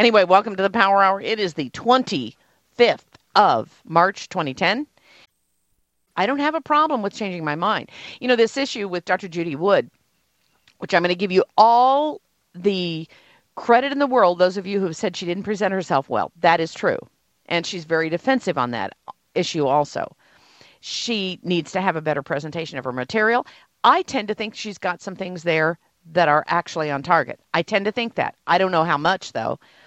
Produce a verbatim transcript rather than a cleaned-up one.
Anyway, welcome to the Power Hour. It is the twenty-fifth of March, twenty ten. I don't have a problem with changing my mind. You know, this issue with Doctor Judy Wood, which I'm going to give you all the credit in the world, those of you who have said she didn't present herself well, that is true. And she's very defensive on that issue also. She needs to have a better presentation of her material. I tend to think she's got some things there that are actually on target. I tend to think that. I don't know how much, though.